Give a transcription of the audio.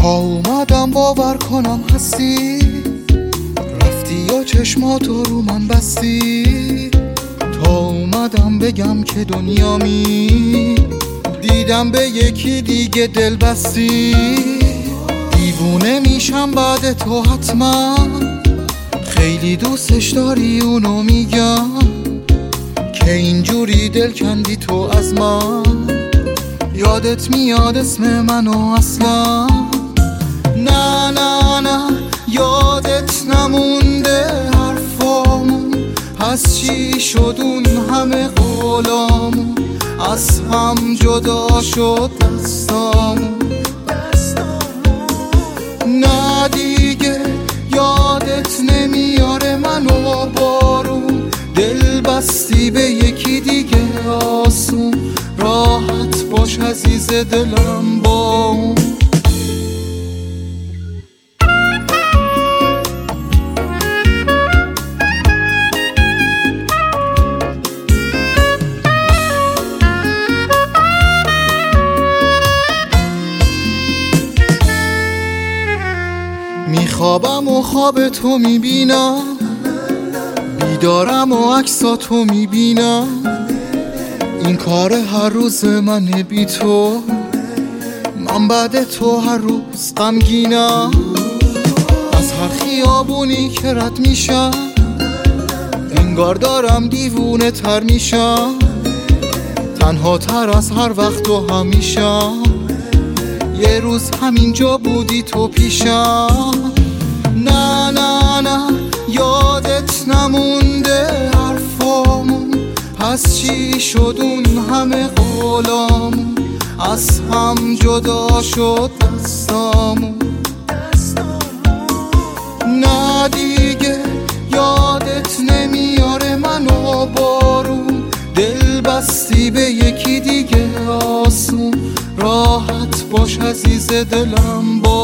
اومدم باور کنم هستی، رفتی یا چشماتو رو من بستی. تا اومدم بگم که دنیامی، دیدم به یکی دیگه دل بستی. دیوونه میشم بعد تو حتما، خیلی دوستش داری اونو میگم، که اینجوری دل کندی تو از من. یادت میاد اسم منو اصلا؟ نه نه نه یادت نمونده حرفامون، پس چی شد اون همه قولامون؟ از هم جدا شد دستامون. نه دیگه یادت نمیاره منو بارون، دل بستی به یکی دیگه آسون. راحت باش عزیز دلم با اون. میخوابم و خواب تو میبینم، بیدارم و عکساتو میبینم. این کار هر روز منه بی تو، من بعد تو هر روز غمگینم. از هر خیابونی که رد میشم، انگار دارم دیوونه تر میشم. تنها تر از هر وقت و همیشم، یه روز همینجا بودی تو پیشم. نه نه نه یادت نمونده حرفامون، پس چی شد اون همه قولامون؟ از هم جدا شد دستامون. نه دیگه یادت نمیاره منو بارون، دل بستی به یکی دیگه آسون. راحت باش عزیز دلم با